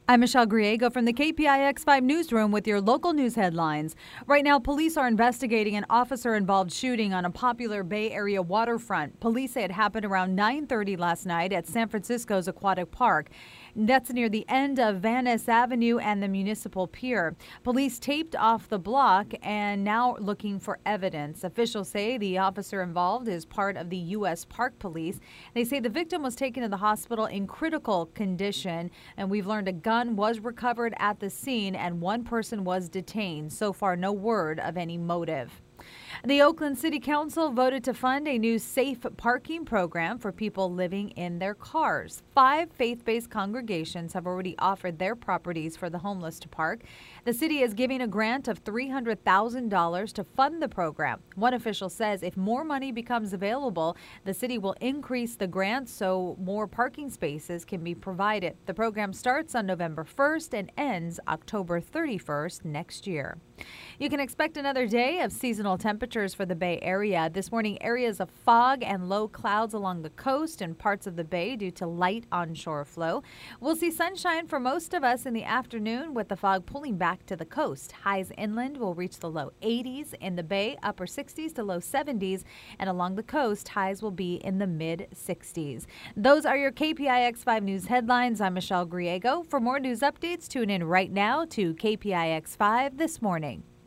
I'm Michelle Griego from the KPIX 5 newsroom with your local news headlines. Right now, police are investigating an officer-involved shooting on a popular Bay Area waterfront. Police say it happened around 9:30 last night at San Francisco's Aquatic Park. That's near the end of Van Ness Avenue and the Municipal Pier. Police taped off the block and now looking for evidence. Officials say the officer involved is part of the U.S. Park Police. They say the victim was taken to the hospital in critical condition, and we've learned a gun was recovered at the scene and one person was detained. So far, no word of any motive. The Oakland City Council voted to fund a new safe parking program for people living in their cars. 5 faith-based congregations have already offered their properties for the homeless to park. The city is giving a grant of $300,000 to fund the program. One official says if more money becomes available, the city will increase the grant so more parking spaces can be provided. The program starts on November 1st and ends October 31st next year. You can expect another day of seasonal temperatures for the Bay Area. This morning, areas of fog and low clouds along the coast and parts of the Bay due to light onshore flow. We'll see sunshine for most of us in the afternoon with the fog pulling back to the coast. Highs inland will reach the low 80s. In the Bay, upper 60s to low 70s. And along the coast, highs will be in the mid 60s. Those are your KPIX 5 News headlines. I'm Michelle Griego. For more news updates, tune in right now to KPIX 5 This Morning.